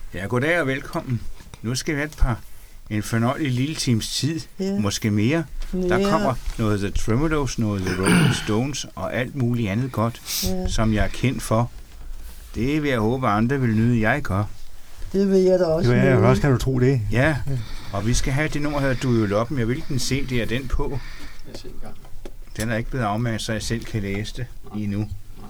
Ja, goddag og velkommen. Nu skal vi have en fornøjelig lille times tid, måske mere. Der kommer noget The Tremeloes, noget The Rolling Stones og alt muligt andet godt, som jeg er kendt for. Det vil jeg håbe, andre vil nyde, jeg gør. Det vil jeg da også. Det vil jeg også, kan du tro det. Ja, og vi skal have det nummer, der hedder Du er jo loppen. Jeg vil den se, det er den på. Den er ikke blevet afmærket, så jeg selv kan læse det lige nu.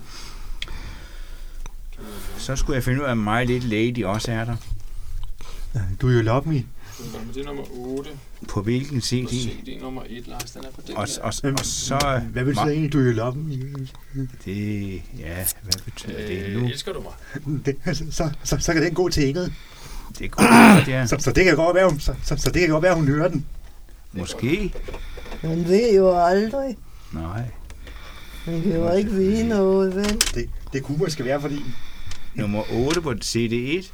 Så skulle jeg finde ud af, at My Little Lady også er der. Du er jo love me. Det er nummer 8. På hvilken CD? På CD nummer 1, Lars. Den er på den og så... Hvad betyder egentlig, du er jo love me? Det... Ja, hvad betyder det nu? Elsker du mig? Så kan den gå til Ingrid. Det går godt, ja. Så det kan godt være, så det kan godt være, hun hører den. Måske. Man ved jo aldrig. Nej. Man kan jo ikke vide noget, vel? Det kunne måske være, fordi... Nummer 8 på CD1.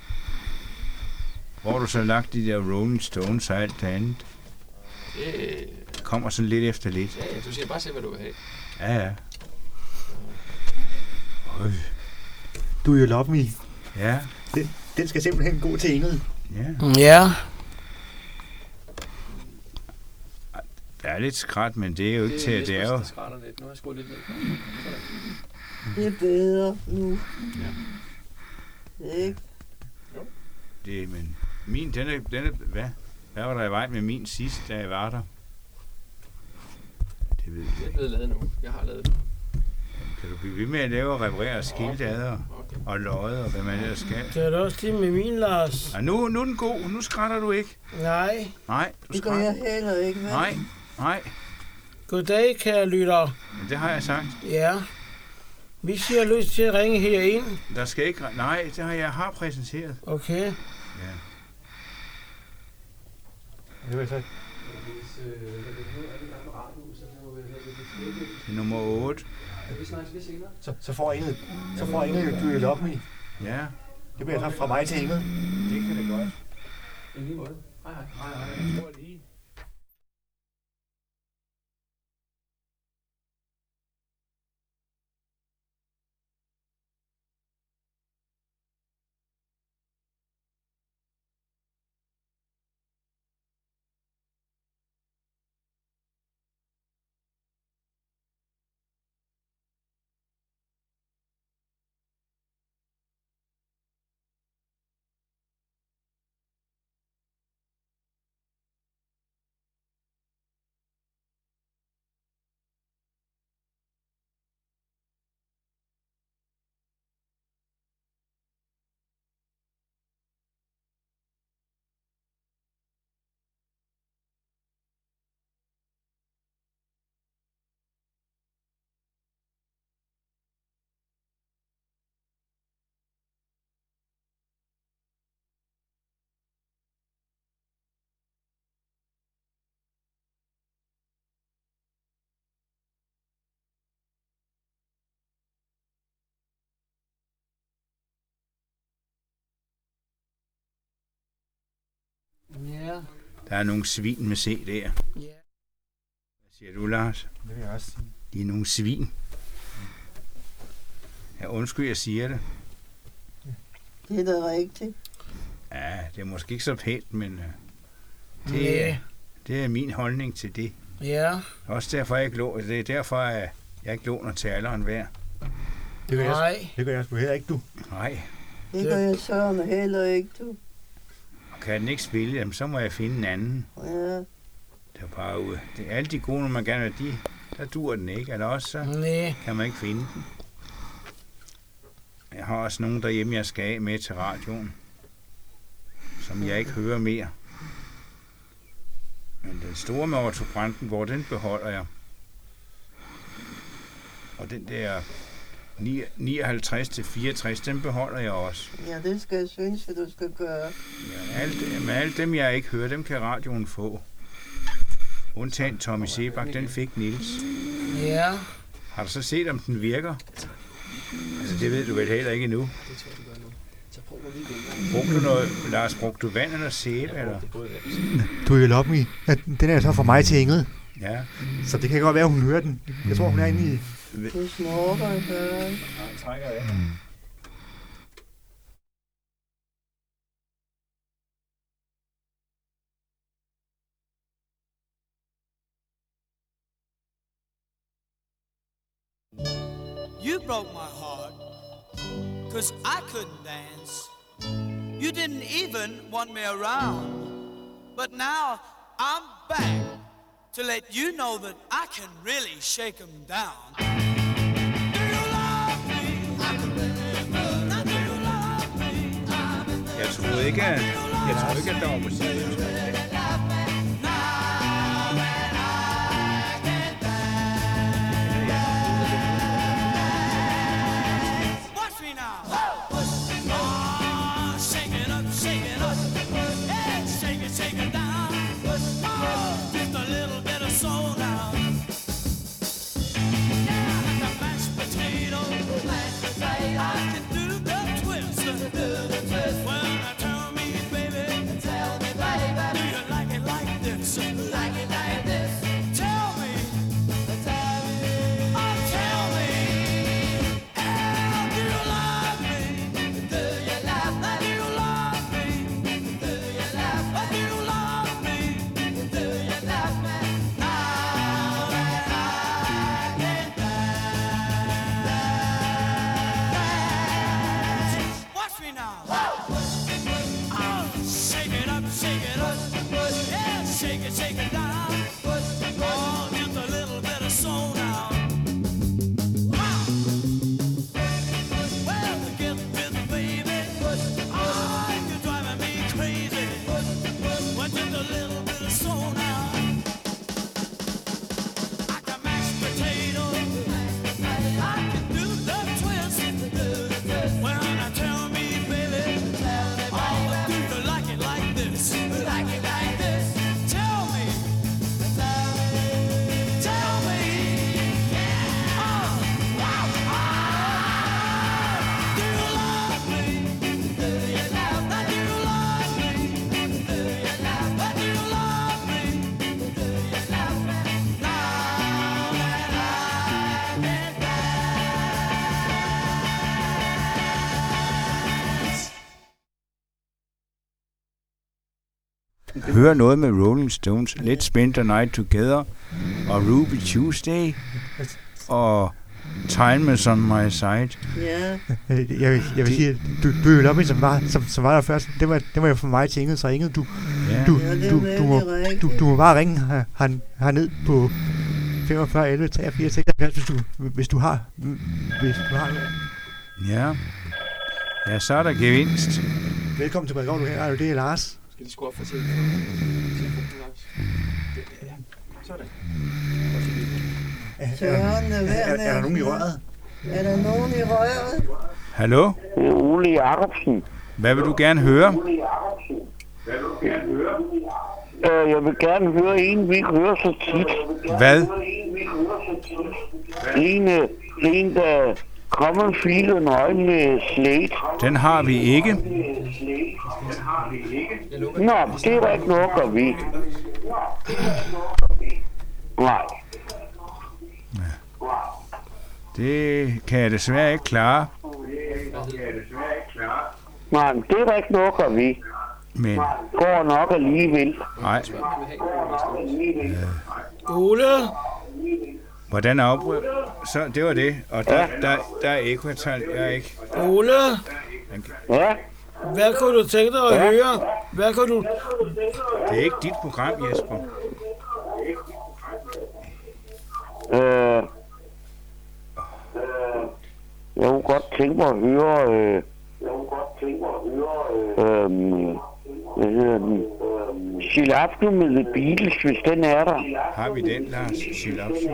Hvor har du så lagt de der Rolling Stones og alt det andet? Det kommer sådan lidt efter lidt. Ja, du siger bare se, hvad du vil have. Ja. Du er jo love me. Ja. Den skal simpelthen gå til Ingrid. Ja. Der er lidt skrat, men det er jo ikke til, at det er jo... Nu har jeg skruet lidt ned. Det er bedre nu. Ja. Ikke? Det, men min, den er, hvad? Hvad var der i vej med min sidst, da jeg var der? Det ved jeg Det er blevet lavet nu. Jeg har lavet det. Kan du blive ved med at lave og reparere skiltader og løjet og hvad man ellers skal? Det er da også det med min, Lars. Ja, nu er den god. Nu skrætter du ikke. Nej. Nej, du Det gør jeg heller ikke, vel? Nej. Goddag, kære lytter. Men det har jeg sagt. Ja. Vi siger lyst til at ringe herind. Der skal ikke... Nej, det har jeg præsenteret. Okay. Ja. Det var så. Det er nummer 8. Så får Ingrid, du er jo love me. Ja. Det bliver så fra mig til Ingrid. Det kan det godt. I lige måde. Hej. Jeg tror lige. Ja. Der er nogle svin med CD'er. Ja. Hvad siger du, Lars? Det vil jeg også sige. De er nogle svin. Ja, undskyld, jeg siger det. Det er da rigtigt. Ja, det er måske ikke så pænt, men det er min holdning til det. Ja. Også derfor, det er derfor, at jeg ikke låner til alderen hver. Det gør Nej. jeg sgu heller ikke, du. Nej. Det gør jeg sørme heller ikke, du. Og kan den ikke spille, jamen, så må jeg finde en anden. Ja. Det er bare ud. Det er alle de gode, når man gerne vil der dur den ikke. Eller også så kan man ikke finde den. Jeg har også nogen derhjemme, jeg skal af med til radioen, som jeg ikke hører mere. Men den store med Otto Brandenburg, den beholder jeg. Og den der 59-64, den beholder jeg også. Ja, det skal jeg synes, at du skal gøre. Ja, alt dem, jeg ikke hører, dem kan radioen få. Undtagen Tommy Sebak, den fik Niels. Ja. Har du så set, om den virker? Altså, det ved du vel heller ikke endnu. Det tror jeg, du gør nu. Så prøv lige det. Brugte du noget, Lars, brugte du vand eller sæbe, eller? Du er jo love me. Den er så fra mig til Ingrid. Ja. Så det kan godt være, hun hører den. Jeg tror, hun er inde i... Du snorker, Han trækker af. You broke my heart, 'cause I couldn't dance. You didn't even want me around. But now I'm back to let you know that I can really shake 'em down. Do you love me? I can remember. Now do you love me? Jeg troede ikke, at der var musik. Hør noget med Rolling Stones, Let's Spend the Night Together, og Ruby Tuesday, og Time is on my side. Ja. Jeg vil sige, at du er jo som var der først. Det var jo for mig til Inge, så Inge, du må bare ringe herned på 45 11 83 76, hvis du har noget. Ja, så er der gevinst. Velkommen til Bredgård, du her. Det er Lars. Skal de skrue op for telefonen, Lars? Ja. Sådan. Er der nogen i røret? Er der nogen i røret? Hallo? Det er Ole Jacobsen. Hvad vil du gerne høre? Jeg vil gerne høre en, vi ikke hører så tit. Hvad? En, der kommer filet nøje med slæt. Den har vi ikke. Nå, det er der ikke noget at vi. Nej. Det kan jeg desværre ikke klare. Nej, men det er der ikke noget at vi. Men Går nok alligevel. nej. Ole? Hvordan afbryder? Så det var det. Og der er ekvatal. Jeg er ikke. Ole? Ja, Hvad kunne du tænke dig at høre? Hvad kunne du... Det er ikke dit program, Jesper. jeg kunne godt tænke mig at høre... hvad hedder den? Chill Aften med The Beatles, hvis den er der. Har vi den, Lars? Silapsen?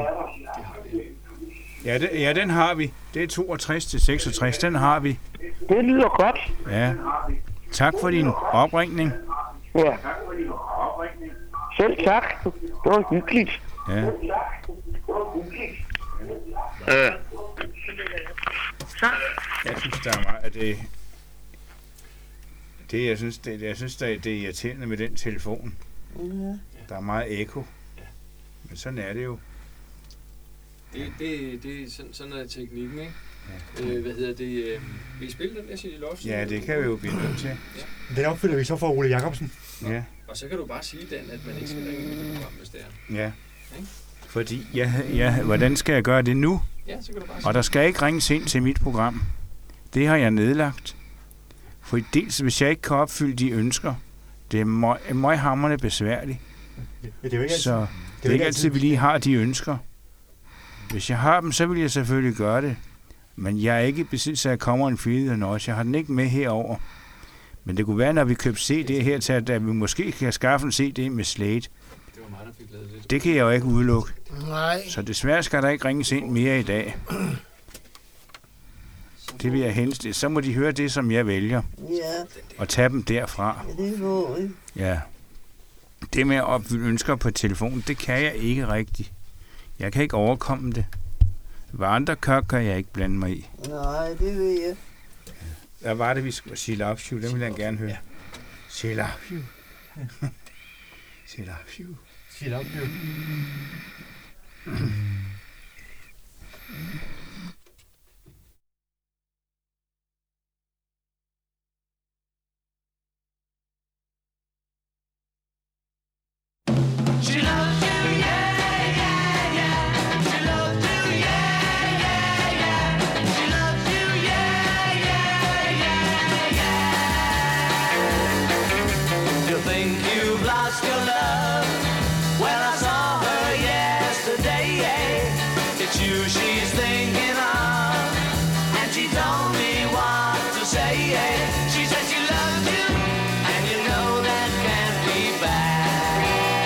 Ja, den har vi. Det er 62 til 66. Den har vi. Det lyder godt. Ja. Tak for din opringning. Ja. Selv tak. Det var hyggeligt. Ja. Jeg synes, der er meget af det. Jeg synes, det er irriterende med den telefon. Der er meget ekko. Men sådan er det jo. Sådan er teknikken, ikke? Ja. Hvad hedder det? Vil I spille den der City Love? Ja, det kan vi jo blive nødt til. Ja. Den opfylder vi så for Ole Jacobsen. Ja. Og så kan du bare sige, Dan, at man ikke skal ringe med det program, hvis det er. Ja. Fordi, hvordan skal jeg gøre det nu? Ja, så kan du bare Og der skal ikke ringes ind til mit program. Det har jeg nedlagt. For dels, hvis jeg ikke kan opfylde de ønsker, det er møghamrende besværligt. Det er jo ikke Så det er ikke altid, vi lige har de ønsker. Hvis jeg har dem, så vil jeg selvfølgelig gøre det. Men jeg er ikke i besiddelse af kommer en fede også. Jeg har den ikke med herover. Men det kunne være, når vi købte CD her til, at vi måske kan skaffe en CD med Slade. Det var mig, der fik lavet det. Det kan jeg jo ikke udelukke. Nej. Så desværre skal der ikke ringes ind mere i dag. Det vil jeg helst. Så må de høre det, som jeg vælger. Ja, Og tage dem derfra. det må I. Ja. Det med at opfylde ønsker på telefonen, det kan jeg ikke rigtigt. Jeg kan ikke overkomme det. Hvad andre gør, kan jeg ikke blande mig i. Nej, det ved jeg. Hvad var det, vi skulle sige? Love you, den vil jeg gerne høre. She love you. She love you. She love you. She loves you, yeah, yeah, yeah. She loves you, yeah, yeah, yeah. She loves you, yeah, yeah, yeah, yeah. You think you've lost your love? Well, I saw her yesterday. It's you she's thinking of, and she told me what to say. She said she loves you, and you know that can't be bad.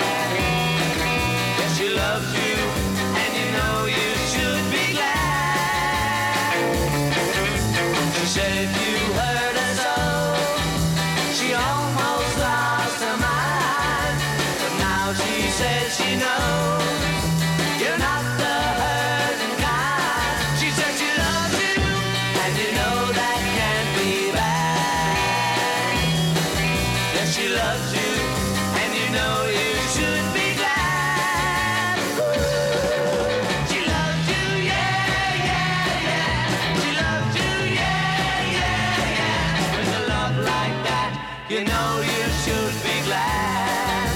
She loves you, and you know you should be glad. She said you hurt her so, she almost lost her mind. But now she says she knows you're not the hurting kind. She said she loves you, and you know that can't be bad. Yes, she loves you, and you know you should be glad. She loves you, yeah, yeah, yeah. She loves you, yeah, yeah, yeah. With a love like that, you know you should be glad.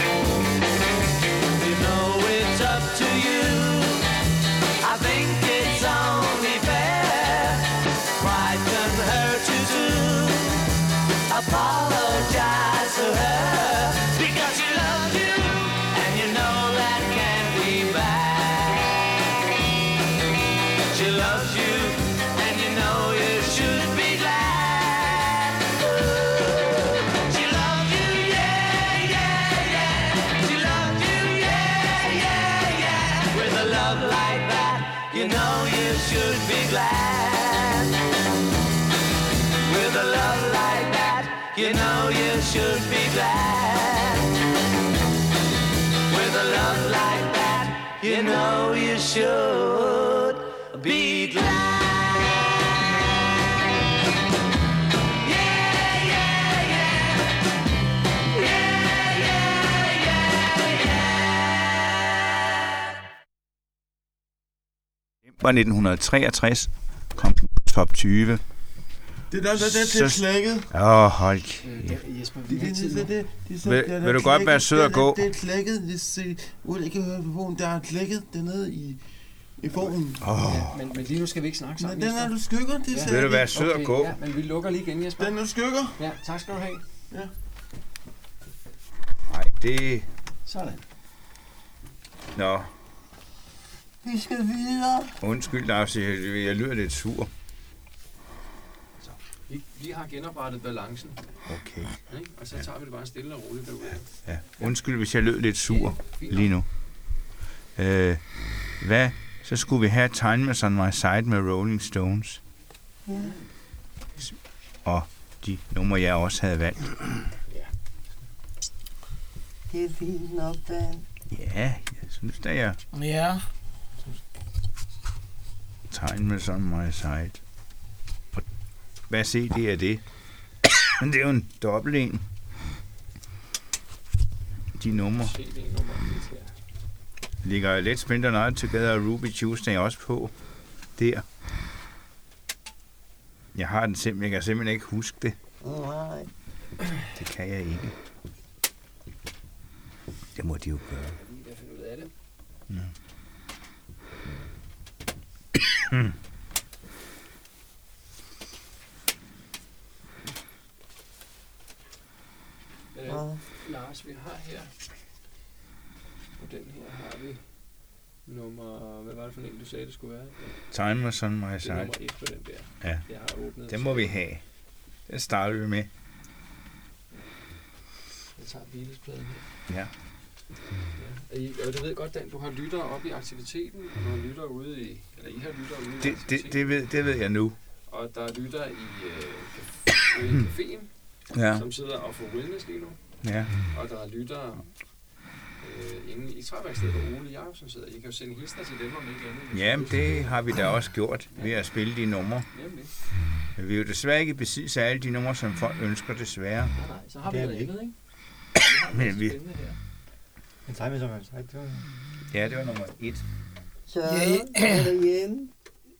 You know it's up to you. I think it's only fair. Pride can hurt you too. Apologize to her, because she loves you, and you know that can't be bad. She loves you, and you know you should be glad. She loves you, yeah, yeah, yeah. She loves you, yeah, yeah, yeah. With a love like that, you know you should be glad. With a love like that, you know you should be glad. With a love like that, you know you should be glad. Yeah, yeah, yeah. Yeah, yeah, yeah, yeah. Var 1963 kom top 20. Det er til slækket. Hold Jesper, Vil du godt være sød og gå? Det er klækket. Jeg kan høre på vågen. Der er klækket dernede i formen. men lige nu skal vi ikke snakke sammen. Den er du skygger, det Vil du være sød og gå? Ja, men vi lukker lige igen, Jesper. Den er du skygger. Ja, tak skal du have. Ja. Nej, det... Sådan. Nå, Vi skal videre. undskyld, Lars, jeg lyder lidt sur. Vi har genoprettet balancen, Okay. ikke? Og så tager vi det bare stille og roligt derude. Ja. Undskyld, hvis jeg lød lidt sur lige nu. Hvad? Så skulle vi have Timeless on My Side med Rolling Stones. Ja. Og de numre, jeg også havde valgt. Det er fint nok, Dan. Ja, jeg synes da, jeg Ja. Timeless on My Side. Og hvad CD er det? Det er jo en dobbelt en. De numre. Ligger Let's Spend the Night Together og Ruby Tuesday også på der. Jeg har den simpelthen, jeg kan simpelthen ikke huske det. Nej. Det kan jeg ikke. Det må de jo gøre. Lige at finde ud af det. Ja. Lars, vi har her, og den her har vi nummer, hvad var det for en, du sagde, det skulle være? Timers on my Det er side. nummer 1 på den der. Ja, Jeg har åbnet. det må vi have. Det starter vi med. Jeg tager Beatles-pladen her. Ja. Ja. Og du ved godt, Dan, du har lyttere oppe i aktiviteten, og du har lyttere ude i, eller I har lyttere ude i aktiviteten. Det ved jeg nu. Og der er lyttere i caféen, Ja. som sidder og får wellness lige nu. Ja. Og der er lyttere inde i træværkstedet, hvor Ole Jacobsen sidder. I kan jo sende hilsner til dem, om ikke andet. Jamen, det har vi da også gjort ved at spille de numre. Nemlig. Vi er jo desværre ikke i besiddelse af alle de numre, som folk ønsker, desværre. Nej, så har vi noget andet, ikke? Men vi... En time som altså. Ja, det var nummer 1. Så er der hjemme.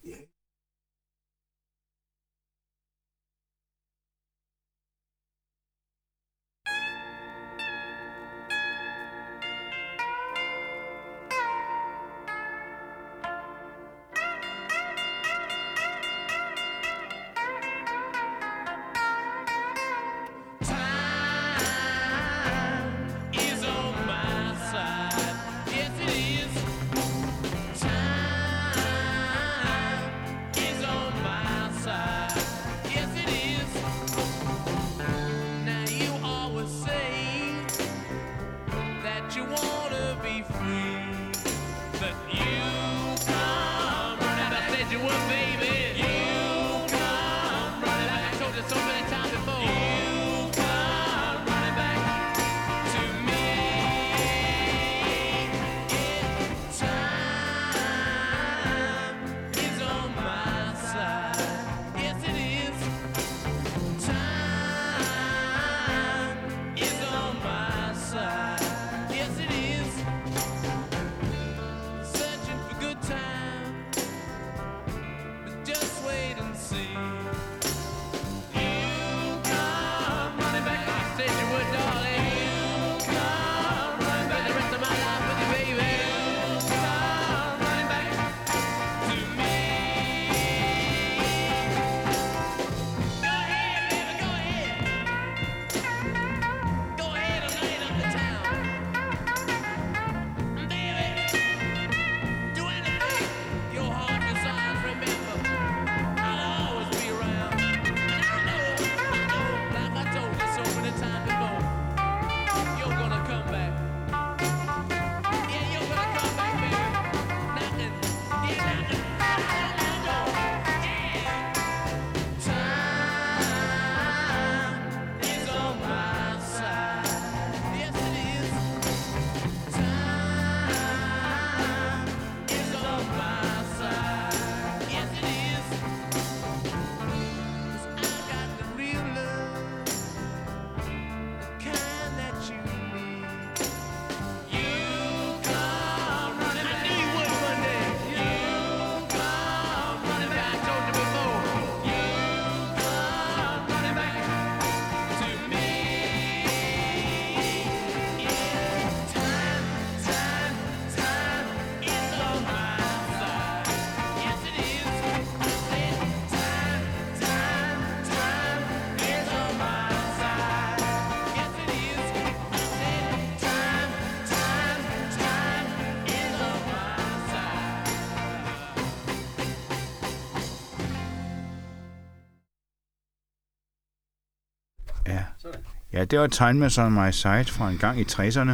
Ja, det var Timers on my side fra en gang i 60'erne.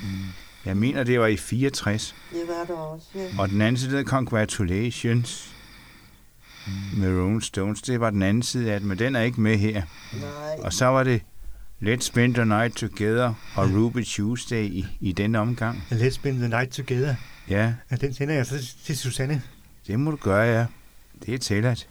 Jeg mener, det var i 64. Det var der også, ja. Og den anden side, Congratulations med Rolling Stones, det var den anden side af det, men den er ikke med her. Nej. Og så var det Let's Spend the Night Together og Ruby Tuesday i denne omgang. Let's Spend the Night Together. Ja. Ja, den sender jeg så til Susanne. Det må du gøre, ja. Det er tilladt.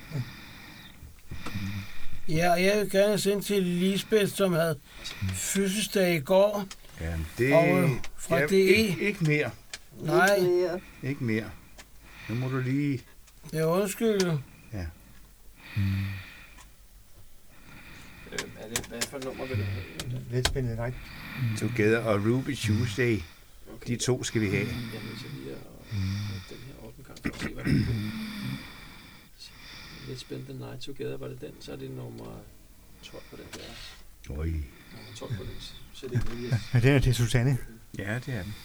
Ja, og jeg vil gerne sende til Lisbeth, som havde fødselsdag i går. Ja, det og fra ja, DE. Ikke mere. Nej. Ikke mere. Nu må du lige... Det er undskyld. Ja. Hvad for et nummer vil du have? Let's Spend the Night Together og Ruby Tuesday. Okay. De to skal vi have. Jeg er nødt til lige at den her 8 gang for at se, hvad der er. Let's Spend the Night Together, var det den, så er det nummer 12 på den der. Oj. Nummer 12 på den. Så det Ja, det er til Susanne. Ja, det er den.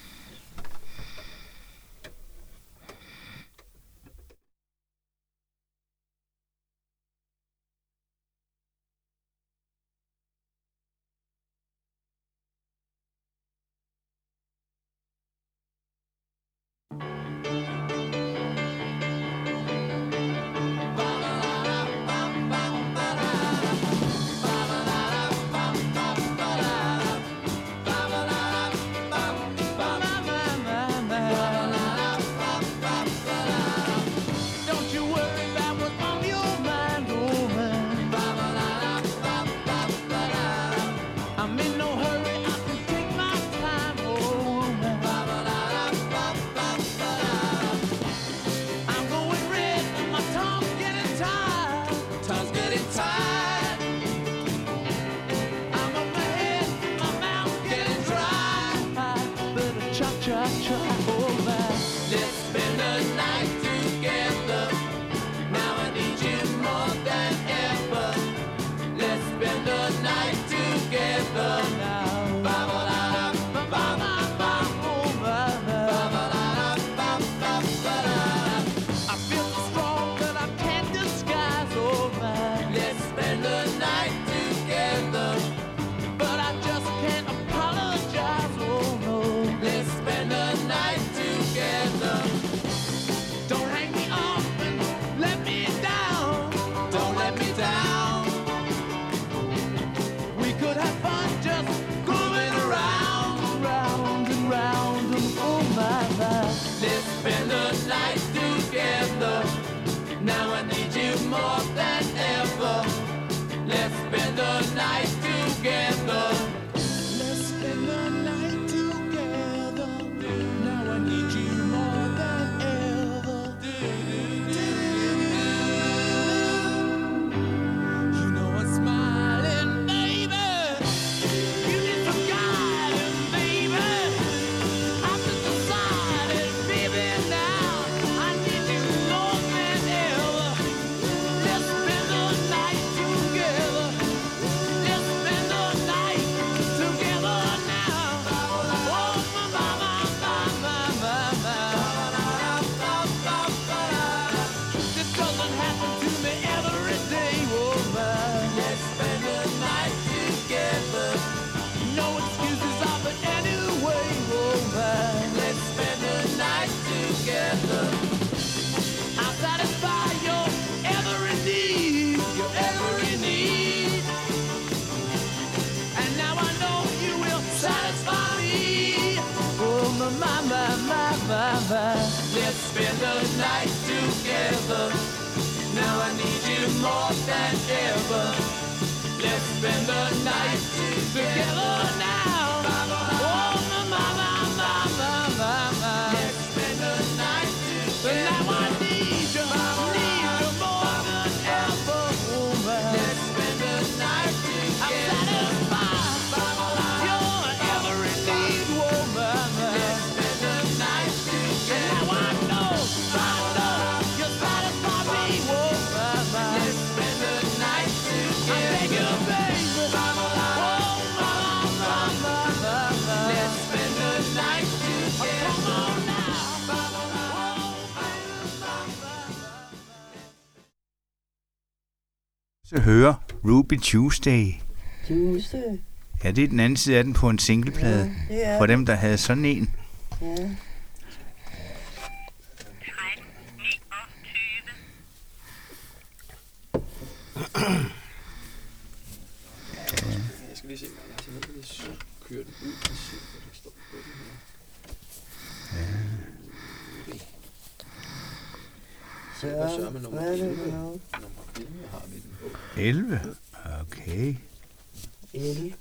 Let's spend the night together. Now I need you more than ever. Let's spend the night together now. Oh, mama. Let's spend the night together. Now I need you more than ever, woman. Let's spend the night together. I'm satisfied. You're every need, woman. Let's spend the night together. Now I know you satisfy me, woman. Let's spend the night together. I beg you, baby. Oh, mama. Let's spend the night together. Come on now. Så hører Ruby Tuesday. Tuesday. Ja, det er den anden side af den på en singleplade. Ja, det er for dem, der havde sådan en. Ja. Jeg skal lige se, om jeg har lige så kører den ud og se, hvad der står på den her. Så Hvad sørger med nummer hvad er det 11? for noget? Nummer 11 har vi den. 11? Okay. 11.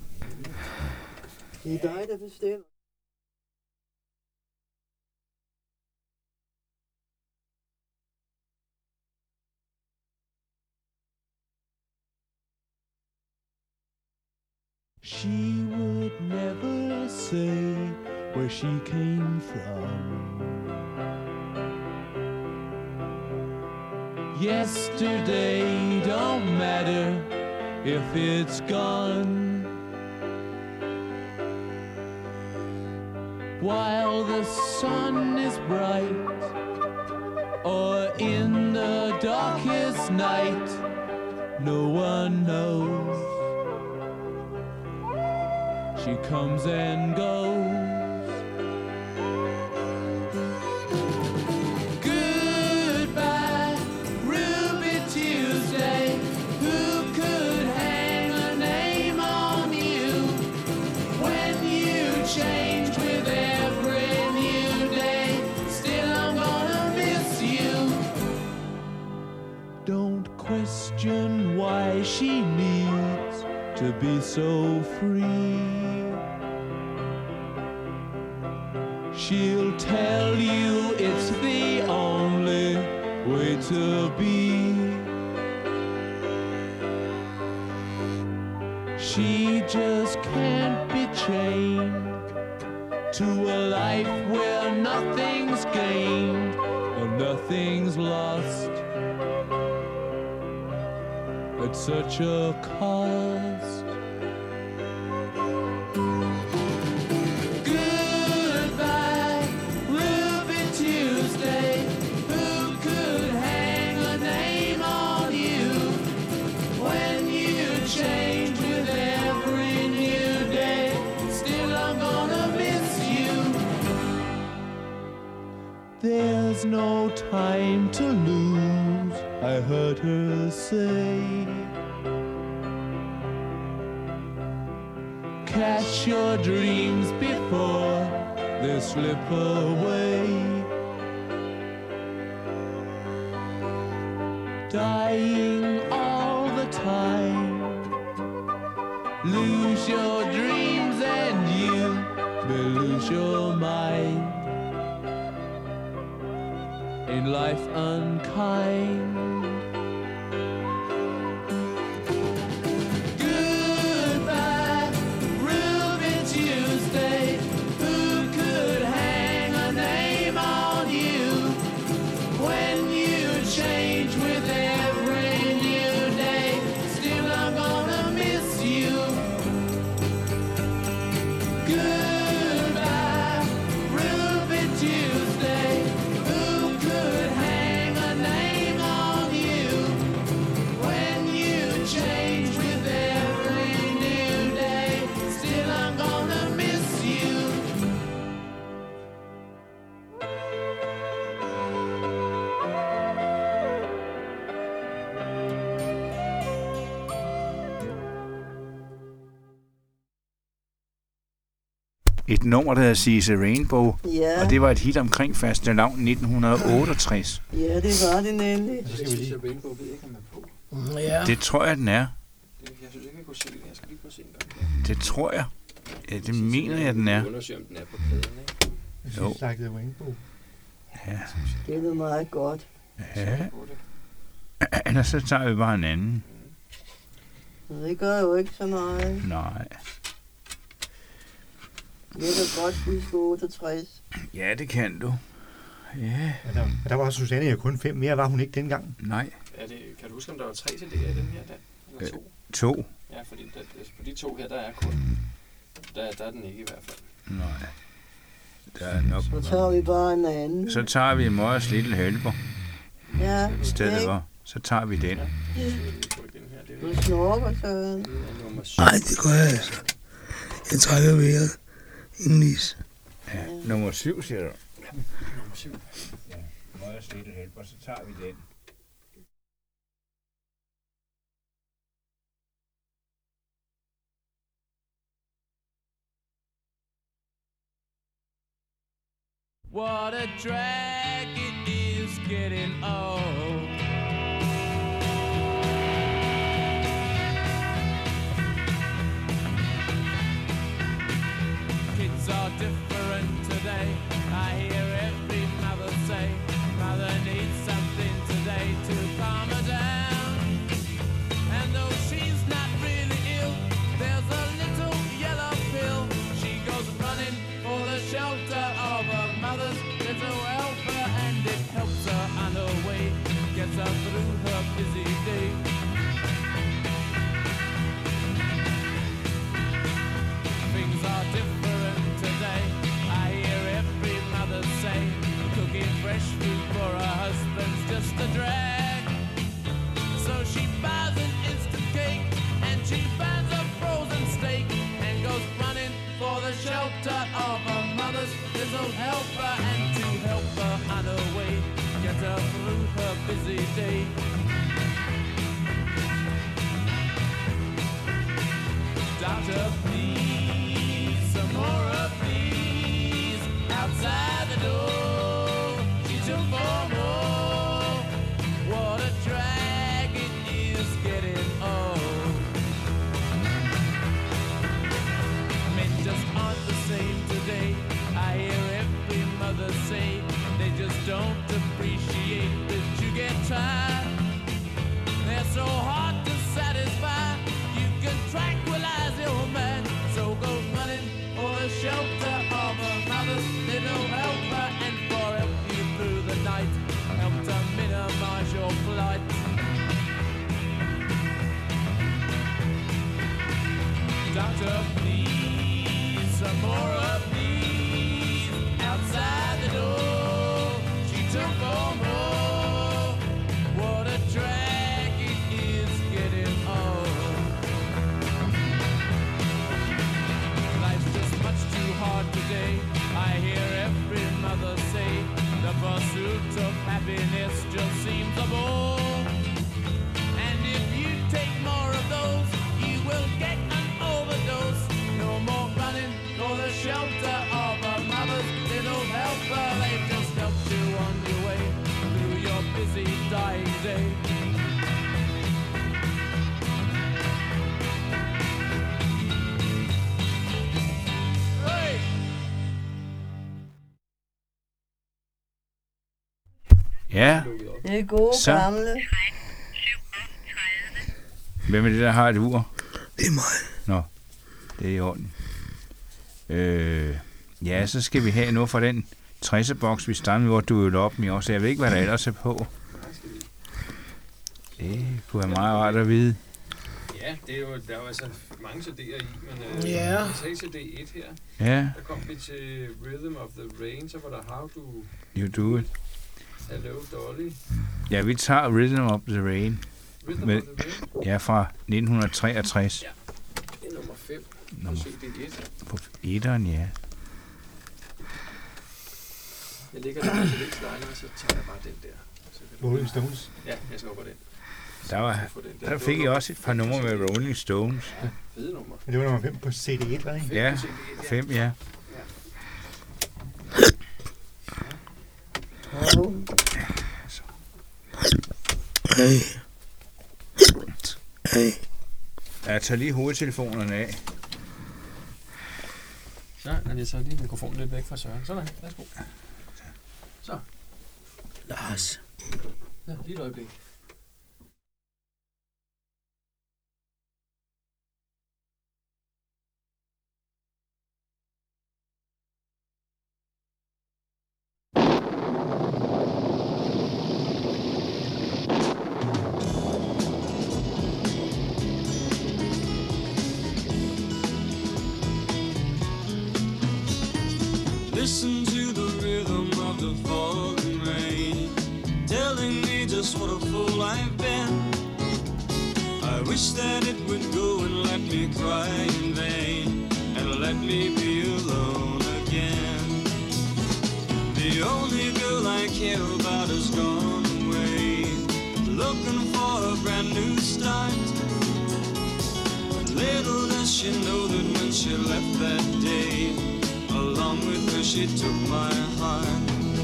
Det er dig, der bestemmer. She would never say where she came from. Yesterday don't matter if it's gone. While the sun is bright, or in the darkest night, no one knows. She comes and goes. Goodbye, Ruby Tuesday. Who could hang a name on you when you change with every new day? Still I'm gonna miss you. Don't question why she needs to be so free. She'll tell you it's the only way to be. She just can't be chained to a life where nothing's gained or nothing's lost at such a cost. Goodbye, Ruby Tuesday. Who could hang a name on you when you change with every new day? Still I'm gonna miss you. There's no time to lose, I heard her say. Catch your dreams before they slip away. Dying all the time. Lose your dreams and you may lose your mind. Ain't life unkind? Goodbye, Ruby Tuesday. Who could hang a name on you when you change with every new day? Still I'm gonna miss you. Goodbye, Ruby Tuesday. Who could hang a name on you when you change with every new day? Still I'm gonna miss you. Et nummer, der hedder She's a Rainbow, Ja. og det var et hit omkring fastelavn 1968. Ja, det var det nemlig. Jeg synes, at Rainbow ved ikke, om man er på. Ja. Det tror jeg, den er. Jeg synes ikke, jeg kunne se det. Jeg skal lige prøve at se en gang. Det tror jeg. Ja, det mener jeg, den er. Vi undersøger, om den er på pladen, ikke? Jeg Jo. synes, det er Rainbow. Ja. Det er da meget godt. Ja. Ellers så tager vi bare en anden. Det gør jo ikke så meget. Nej. Jeg kan godt huske 68. Ja, det kan du. Ja. Og der var Susanne jo kun 5 mere, var hun ikke dengang? Nej. Er det, kan du huske, om der var 3 til det i den her? Eller 2? 2. Ja, fordi på de 2 her, der er kun... Der er den ikke i hvert fald. Nej. Der er nok. Så tager vi bare en anden. Så tager vi Morris Little Helper. Ja, I stedet for. Så tager vi den. Du snorker, Søren. Nej, det gør jeg altså. Jeg trækker vejret. Engelsk. Ja, nummer 7, siger du. Nummer 7. Ja, Morris Little Helper, så tager vi den. What a drag it is getting old. Kids are different today. I hear every mother say, mother needs something today to calm her down. And though she's not really ill, there's a little yellow pill. She goes running for the shelter of her mother's little helper, and it helps her on her way. Get don't help her, and to help her on her way, get her through her busy day. Doctor, please, some more of these outside the door. She took for more. What a drag it is getting old. Men just aren't the same today. I hear every mother say they just don't appreciate that you get tired. They're so hard to satisfy. You can tranquilize your man. So go running for the shelter of a mother's little helper, and for help you through the night, help to minimize your flight. Doctor, please, some more of these outside the door. She took for more. What a drag it is getting old. Life's just much too hard today. I hear every mother say the pursuit of happiness just seems a bore. And if you take more of those, you will get an overdose. No more running for the shelter of a mother's little helper. They just helped you on your way through your busy dying day. Hey! Ja, Det er gode Så. gamle. hvem er det, der har et ur? Det er mig. Nå, det er i orden. Ja, så skal vi have noget fra den 60'er-boks, vi startede med, hvor du øvede op med også. Jeg ved ikke, hvad der ellers er på. Det kunne være meget rart at vide. Ja, det er jo, der er jo altså mange CD'er i, men Ja. vi tager CD1 her. Ja, Der kom vi til Rhythm of the Rain, så var der How Do you do it. Hello Dolly. Ja, vi tager Rhythm of the Rain. Rhythm Med- of the Rain, Ja, fra 1963. det er nummer 5 på Nummer CD1. på etteren, ja. Jeg ligger der på CD-slejlen, og så tager jeg bare den der. Så kan du- Rolling Stones. Ja, jeg skal over den. Der Få den der fik jeg også et par numre med Rolling Stones. Fede nummer. Men det var nummer 5 på CD1, var det ikke? Ja, 5, ja. Jeg tager lige hovedtelefonerne af. Så er det så lige mikrofonen lidt væk fra Søren. Sådan, værsgo. Så. Lars. Ja, lige et øjeblik. Listen to the rhythm of the falling rain, telling me just what a fool I've been. I wish that it would go and let me cry in vain, and let me be alone again. The only girl I care about has gone away, looking for a brand new start. Little does she know that when she left that day, along with her she took my heart.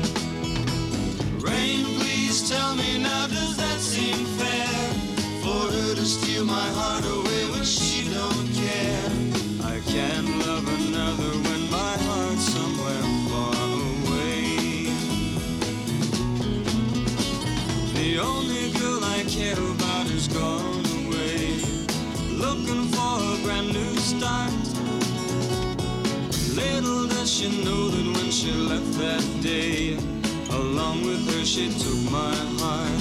Rain, please tell me now, does that seem fair? For her to steal my heart away when she don't care. I can't love another when my heart's somewhere far away. The only girl I care about is gone away, looking for a brand new start. Little does she know that when she left that day, along with her she took my heart.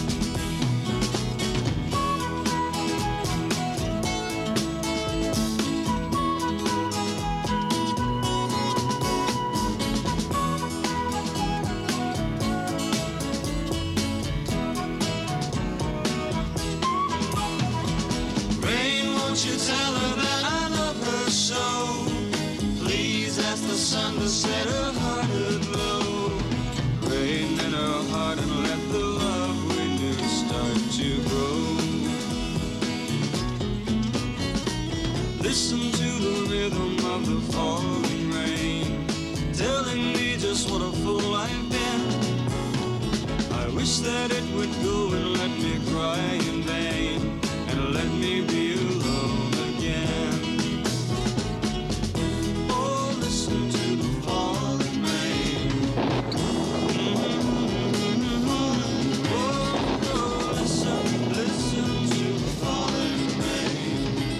Rain, won't you tell her that I love her so? Please ask the sun to set her heart aglow. Listen to the rhythm of the falling rain, telling me just what a fool I've been. I wish that it would go and let me cry in vain, and let me be alone again. Oh, listen to the falling rain. Oh, listen to the falling rain.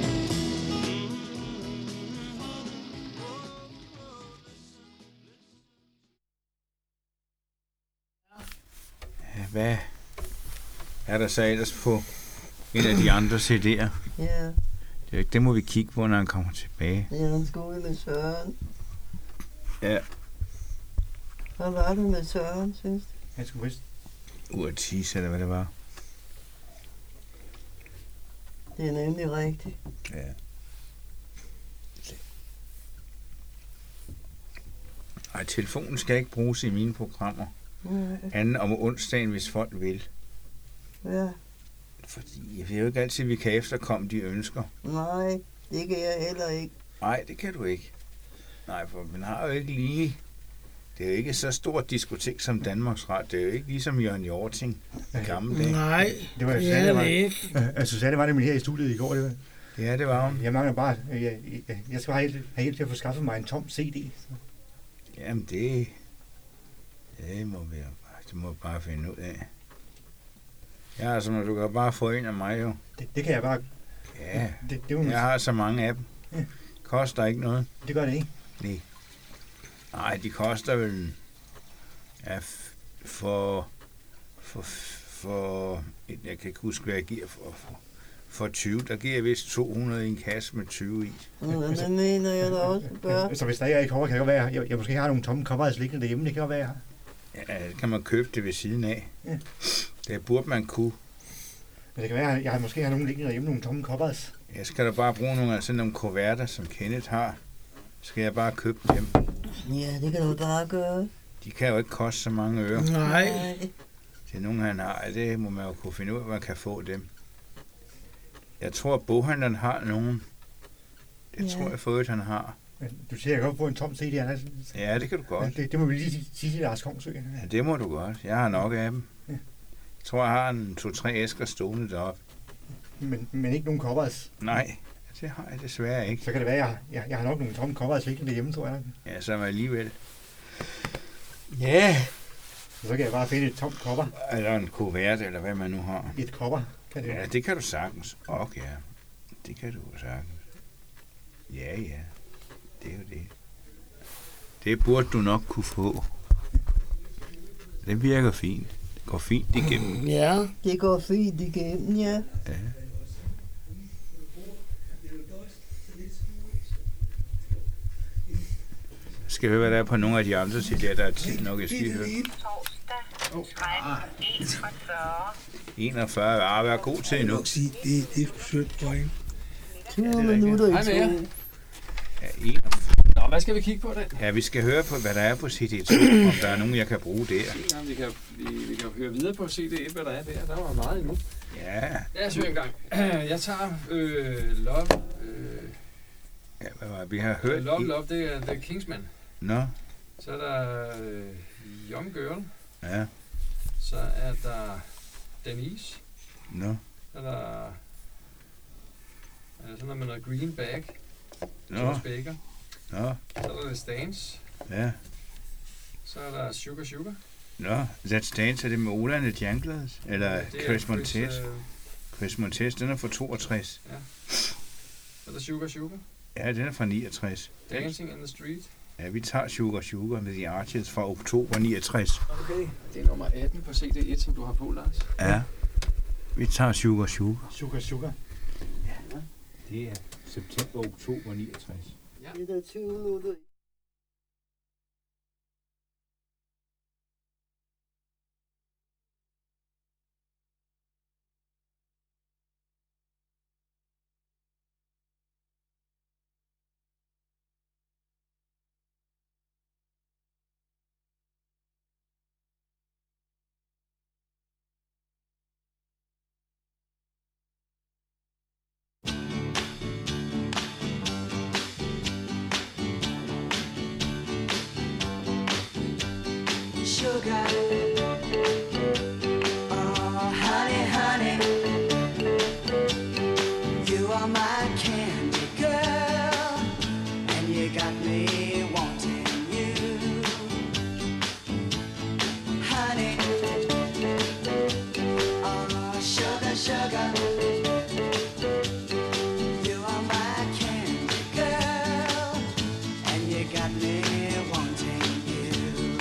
Hvad er der så ellers på en af de andre CD'er? Ja, Det må vi kigge på, når han kommer tilbage. det er han skulle med Søren. Ja, Hvad var det med Søren, synes du? Han skulle vist. Urtis, eller hvad det var. Det er nemlig rigtigt. Ja. Ej, telefonen skal ikke bruges i mine programmer. Anden om onsdagen, hvis folk vil. Ja, Fordi jeg ved jo ikke altid, at vi kan efterkomme de ønsker. nej, det kan jeg heller ikke. Nej, det kan du ikke. Nej, for man har jo ikke lige... Det er jo ikke så stort diskotek som Danmarks Radio. Det er jo ikke ligesom Jørgen Hjorting i gamle dage. Nej, Det var det Susanne, er var, det ikke. Susanne var nemlig her i studiet i går. Det var. Ja, det var hun. Jeg mangler bare... Jeg skal have hjælp til at få skaffet mig en tom CD. Så. Jamen, det må vi bare finde ud af. Ja, altså, du kan bare få en af mig, jo. Det kan jeg bare... Ja, det jeg har så mange af dem. Ja. Koster ikke noget. Det gør det ikke. Nej. Nej, de koster vel... Ja, for... Jeg kan ikke huske, hvad jeg giver for 20. Der giver jeg vist 200 i en kasse med 20 i. Ja, det mener jeg da også, bør. Så hvis der ikke er i cover, kan det godt være, jeg måske har nogle tomme covers liggende derhjemme. Det kan godt være. Ja, det kan man købe det ved siden af. Ja. Det burde man kunne. Men det kan være, at jeg måske har nogle liggende derhjemme, nogle tomme covers. Jeg skal da bare bruge nogle af sådan nogle kuverter, som Kenneth har. Skal jeg bare købe dem? Ja, det kan du bare gøre. De kan jo ikke koste så mange øre. Nej. Det er nogen, han har. Det må man jo kunne finde ud af, hvor man kan få dem. Jeg tror, at boghandleren har nogen. Det tror jeg for han har. Men du siger, at jeg kan godt få en tom CD, Anders. Ja, det kan du godt. Det må vi lige sige til Lars Kongsø. Ja, det må du godt. Jeg har nok af dem. Ja. Jeg tror, jeg har en 2-3 æsker stående deroppe. Men ikke nogen covers. Nej, det har jeg desværre ikke. Så kan det være, at jeg har nok nogle tomme covers liggende derhjemme, tror jeg. Ja, så alligevel. Ja. Så kan jeg bare finde et tomt cover. Eller en kuvert, eller hvad man nu har. Et cover, kan det. Ja, det kan du sagtens. Ja, det kan du sagtens. Ja. Det er jo det. Det burde du nok kunne få. Det virker fint. Det går fint igennem. Ja, det går fint igennem, ja. Ja. Skal vi høre, hvad der er på nogle af de andre CD'er, der er tid nok, jeg skal høre. 41. Vær god til nu. Det er sødt point. 20 minutter Hej i med jer. 2. Ja, 41. Nå, hvad skal vi kigge på den? Ja, vi skal høre på, hvad der er på CD2, om der er nogen, jeg kan bruge der. Ja, vi kan høre videre på CD1, hvad der er der. Der var meget endnu. Ja. Jeg søger en gang. Jeg tager Love. Ja, hvad var det? Vi har hørt... Love, det er Kingsman. Nå. Så er der Young Girl. Ja. Så er der Denise. Nå. Så er der sådan noget med noget Green Bag. Nå. George Baker. Nå. Så er der The Stans. Ja. Så er der Sugar. Nå. Let's Dance, er det med Ola and the Janglers? Eller Det er Chris Montez? Chris Montez, den er fra 62. Ja. Så er der Sugar. Ja, den er fra 69. Dancing in the Street. Ja, vi tager Sugar med The Archers fra oktober 69. Okay. Det er nummer 18 på CD1, som du har på, Lars. Ja. Vi tager Sugar. Sugar. Ja. Det er september-oktober 69. Ja. Det er der 20 minutter i. sugar. Oh, honey, honey, you are my candy girl, and you got me wanting you. Honey, oh, sugar, sugar, you are my candy girl, and you got me wanting you.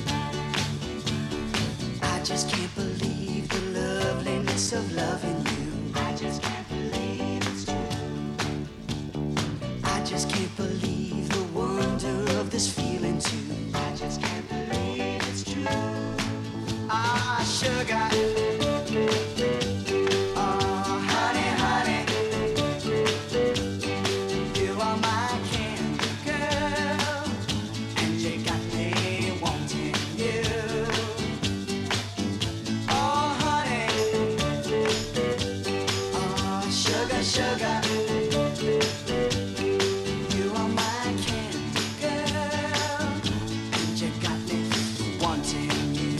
I just can't believe the loveliness of loving you. I just can't believe it's true. I just can't believe the wonder of this feeling too. I just can't believe it's true. Ah, sugar. Oh, honey, honey, you are my candy girl, and you got me wanting you. Oh, honey, oh, sugar, sugar, you are my candy girl, and you got me wanting you.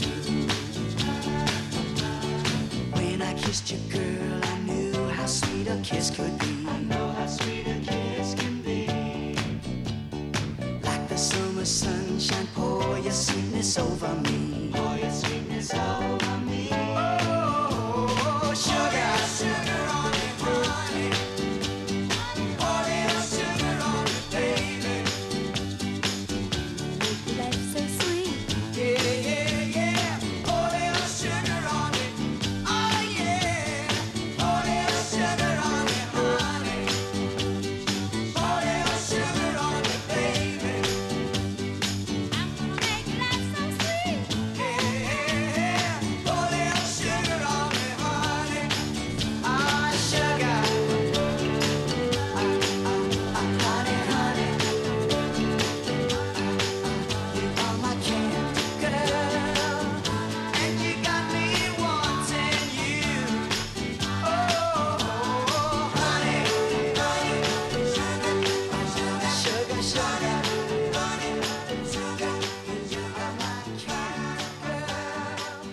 When I kissed you, girl, I knew how sweet a kiss could be. I know how sweet a kiss can be. Like the summer sunshine, pour your sweetness over me. Pour your sweetness over me. Oh, sugar, sugar on me, honey. Pour little sugar on me, baby. Life's so sweet. Yeah, yeah, yeah. Pour little sugar on me. Oh, yeah. Pour little sugar on me, honey. Pour little sugar on me, baby. I'm gonna make life so sweet. Yeah, pour little sugar on me, honey. Ah, sugar. Honey, honey. You are my candy girl, and you got me wanting you. Oh, honey, honey, sugar, sugar, sugar, honey, sugar, you are my candy girl.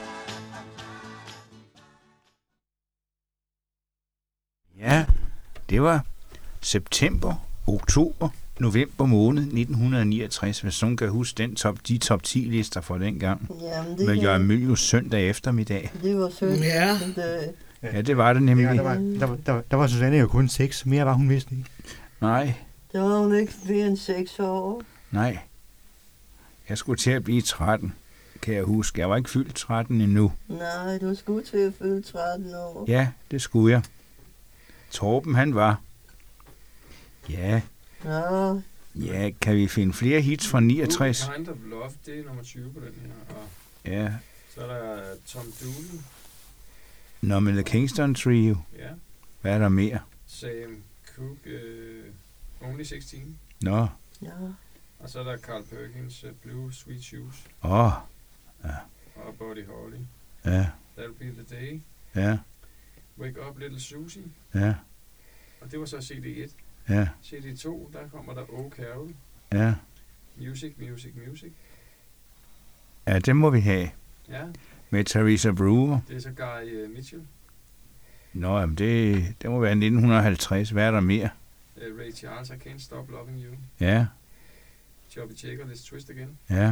Ja, det var september, oktober, november måned 1969, hvis nogen kan huske de top 10 lister fra dengang. Jamen, det Med kan- Jørgen Mylius søndag eftermiddag. Det var sødt. Ja. Ja, det var det nemlig. Der var Susanne jo kun 6. Mere var hun vist ikke. Nej, Der var hun ikke mere end 6 år. nej. Jeg skulle til at blive 13, kan jeg huske. Jeg var ikke fyldt 13 endnu. Nej, du skulle til at fylde 13 år. Ja, det skulle jeg. Torben, han var. Ja, Nå, ja, kan vi finde flere hits fra 69? Kind of Love, det er nummer 20 på den her. Og Ja, så er der Tom Dooley. Nå, med The Kingston Trio. Ja. Hvad er der mere? Sam Cooke, Only 16. Nå, ja. Og så er der Carl Perkins, Blue Sweet Shoes. åh, Og Buddy Holly. ja, That'll Be The Day. ja, Wake Up Little Susie. ja, Og det var så CD1. ja, CD2, der kommer der Oh Carol. ja. Music, Music, Music. Ja, det må vi have. Ja, Med Teresa Brewer. det er så Guy Mitchell. Nå, jamen det må være 1950. Hvad er der mere? Ray Charles, I Can't Stop Loving You. Ja, Choppy Checker, Let's Twist Again. ja,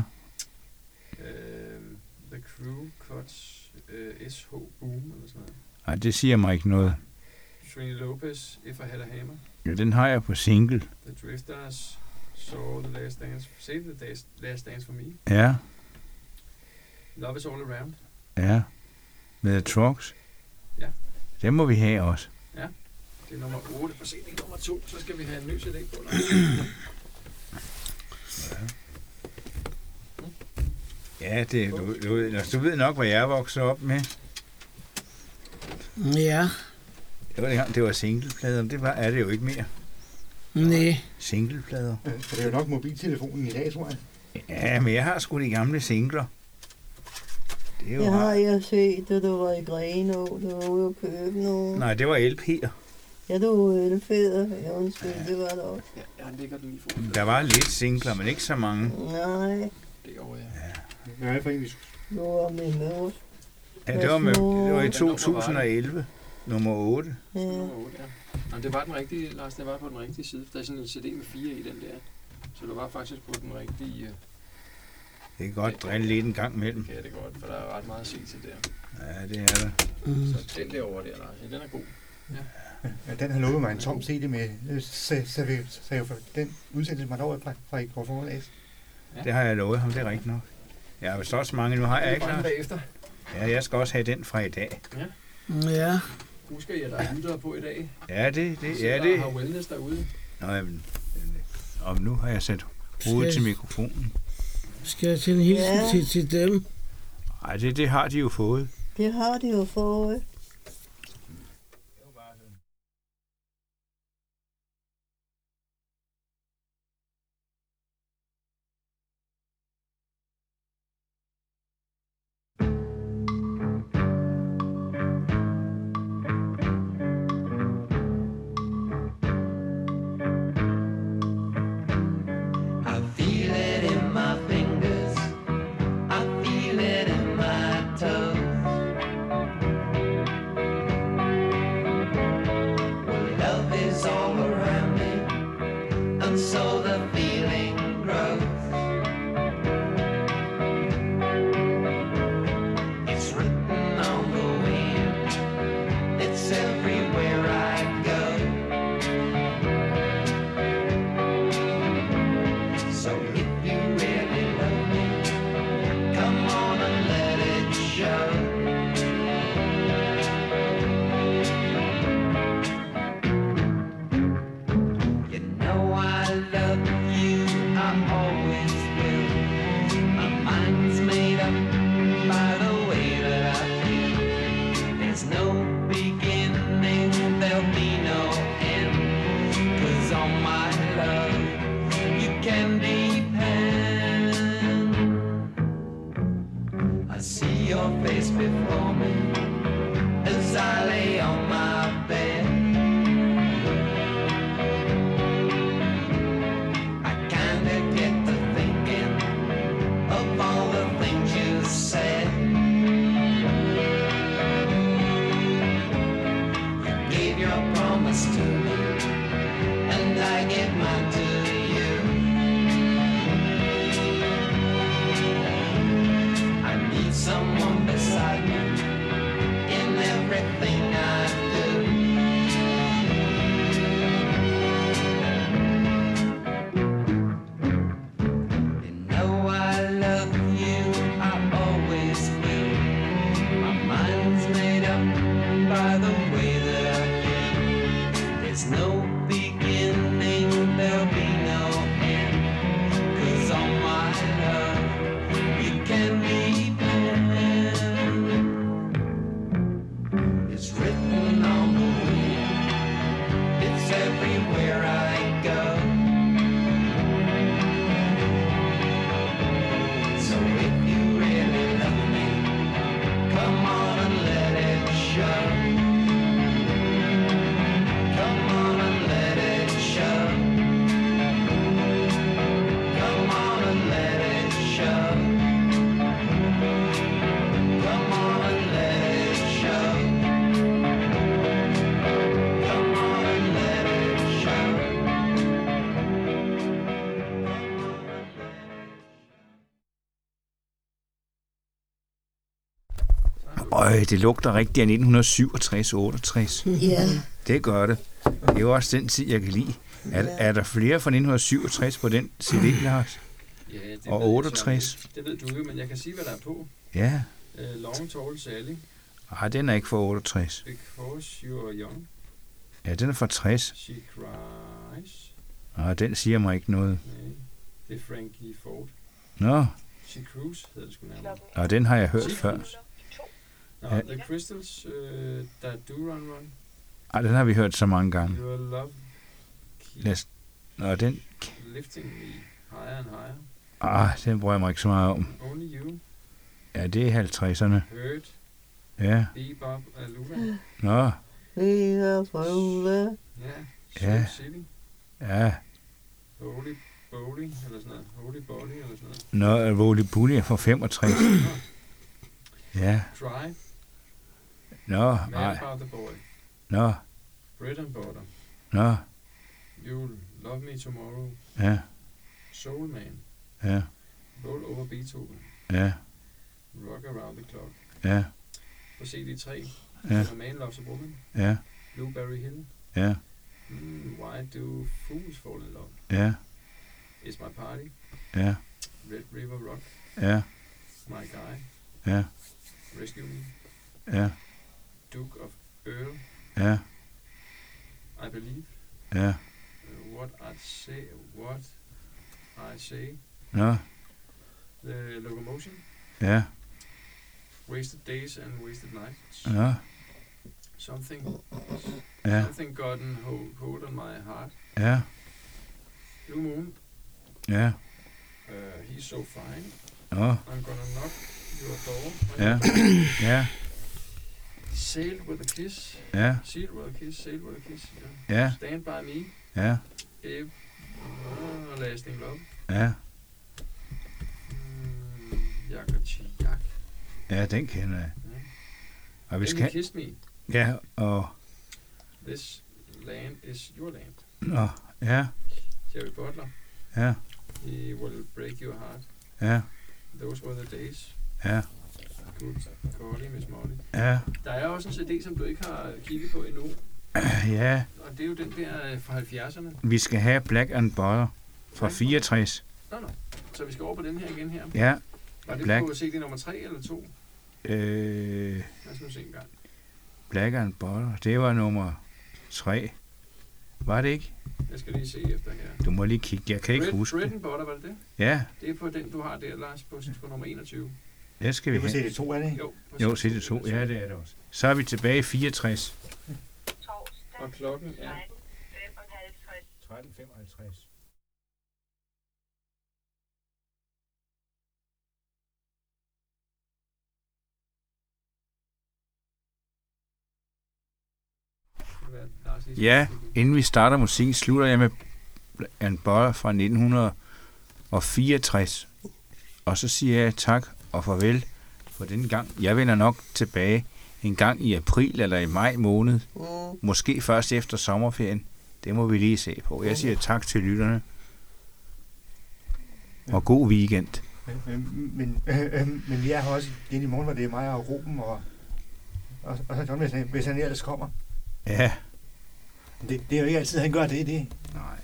The Crew, Cuts, S.H. Boom, eller sådan noget. ej, det siger mig ikke noget. Trini Lopez, If I Had a Hammer. Ja, den har jeg på single. The Drifters, Saw The Last Dance, Save The Last Dance For Me. Ja, Love Is All Around. ja. Med The Trucks. Ja. Den må vi have også. Ja, det er nummer 8 på CD nummer 2. Så skal vi have en ny CD på. Ja, det, du ved nok, hvad jeg voksede op med. Ja. Det var singleplader, det er det jo ikke mere. Nej. Singleplader. Så det er jo nok mobiltelefonen i dag, tror jeg. Ja, men jeg har sgu de gamle singler. Det er jo Det har jeg set, da du var i Grenå. Du var ude og købe nogle. Nej, det var LP'er. Ja, du var elfeder. Ja, undskyld, det var det også. Ja, han ligger den lige foran. Der var lidt singler, men ikke så mange. Nej. Det over, ja. Hvad er det for en, vi Nu var min mor. Ja, det var i 2011. Nummer 8. Ja. Nummer 8, ja. Jamen, det var den rigtige, Lars, det var på den rigtige side. Der er sådan en CD med 4 i den der. Så du var faktisk på den rigtige... Det kan godt drille lidt en gang imellem. Ja, det er godt, for der er ret meget at se til der. Ja, det er der. Så den derovre der, Lars, ja, den er god. Ja, den har lovet mig en tom CD med, så for den udsendelse mig over fra i går forlæs. Ja. Det har jeg lovet ham, det er rigtigt nok. Jeg har vist også mange, nu har jeg ikke, Lars. Ja, jeg skal også have den fra i dag. Ja. Husker I, at der er lyttere på i dag? Ja, det. Der har wellness derude. Nå, jamen, og nu har jeg sat hovedet til mikrofonen. Skal jeg til en hilsen til dem? Nej, det har de jo fået. Det har de jo fået. Det lugter rigtigt af 1967-68. Ja. Det gør det. Det er jo også den tid, jeg kan lide. Er der flere fra 1967 på den CD, Lars? Ja, det og 68? Det ved du jo, men jeg kan sige, hvad der er på. Ja. Long Tall Sally. Nej, den er ikke fra 68. Because you are young. Ja, den er fra 60. She cries. Nej, den siger mig ikke noget. Nej, det er Frankie Ford. Nå. She Cruise hedder det sgu nærmere. Og den har jeg hørt før. Nå, The Crystals, der Do Run Run. Ej, den har vi hørt så mange gange. Your love Nå, den... Lifting me higher and higher. Den bruger jeg mig ikke så meget om. Only you. Ja, det er 50'erne. Hurt. Ja. Bebop Aluva. Nå. Bebop Aluva. Ja. Ja. City. Ja. Holy Bowley, eller sådan noget. Holy Bowley, eller sådan Nå, noget. Roly Bully er fra 65. Ja. Try. Nå, Mad nej. About the Boy. Nå, Bread and Butter. nå, You'll Love Me Tomorrow. ja, Soul Man. ja, Roll Over Beethoven. ja, Rock Around the Clock. ja, På CD3. Ja. A Man Loves a Woman. ja, Blueberry Hill. ja, Why Do Fools Fall in Love. ja, It's My Party. ja, Red River Rock. ja, My Guy. ja, Rescue Me. ja, Duke of Earl. ja, I Believe. ja, What I Say. nå, The Locomotion. ja, Wasted Days and Wasted Nights. nå, Something ja, Gotten Hold on My Heart. ja, Blue Moon. ja, He's So Fine. nå, I'm Gonna Knock Your Door. ja, ja, Sail With a Kiss. ja, Sail With a Kiss. Sail With a Kiss. ja, Stand By Me. ja, Lasting Love. ja, Jak og Chijak. ja, den kender jeg. Og vi Then skal... You Kissed Me. Ja, og... This Land Is Your Land. Nå, ja, Jerry Butler. ja, He Will Break Your Heart. ja, Those Were the Days. ja, Good Golly, Miss Molly. ja, Der er også en CD, som du ikke har kigget på endnu. ja. Og det er jo den der fra 70'erne. Vi skal have Black and Butter fra 64. Nå. Så vi skal over på den her igen her. Ja, Var det Black. på CD nummer 3 eller 2? Lad os nu se en gang. Black and Butter, det var nummer 3. Var det ikke? Jeg skal lige se efter her. Du må lige kigge, jeg kan ikke huske Bread det. and Butter, var det det? Ja, Det er på den, du har der, Lars, på nummer 21. det skal vi Det er på have. CD2, er det ikke? Jo, CD2, ja, det er det også. Så er vi tilbage i 64. Og klokken er 13.55. Ja, inden vi starter musikken, slutter jeg med en Butter fra 1964. Og så siger jeg tak og farvel for denne gang. Jeg vender nok tilbage en gang i april eller i maj måned. Måske først efter sommerferien. Det må vi lige se på. Jeg siger tak til lytterne. Og god weekend. Men vi er her også igen i morgen, hvor det er mig og Ruben og så John, hvis han ellers kommer. Ja. Det er jo ikke altid, han gør det. Nej.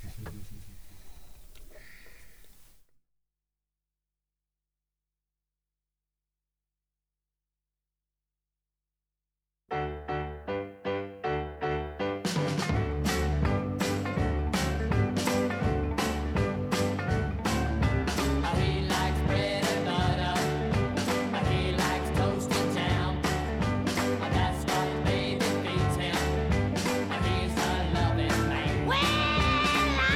Well,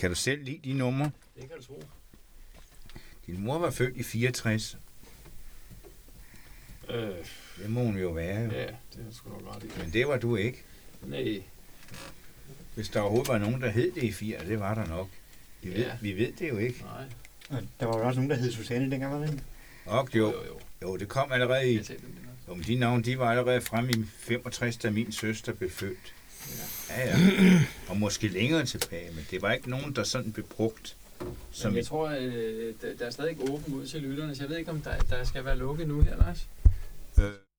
Kan du selv lide de numre? Det kan du tro. Din mor var født i 64. Det må hun jo være, jo. Ja, det er sgu nok ret i. Men det var du ikke. Nej. Hvis der overhovedet var nogen, der hed det i 80, det var der nok. Vi ved det jo ikke. Nej. Der var jo også nogen, der hed Susanne dengang, var det ikke? Og jo, det kom allerede i... Jo, men de navne, de var allerede fremme i 65, da min søster blev født. Ja. Og måske længere tilbage, men det var ikke nogen, der sådan blev brugt. Men jeg tror, der er stadig åben ud til lytterne, så jeg ved ikke, om der skal være lukket nu her, Lars.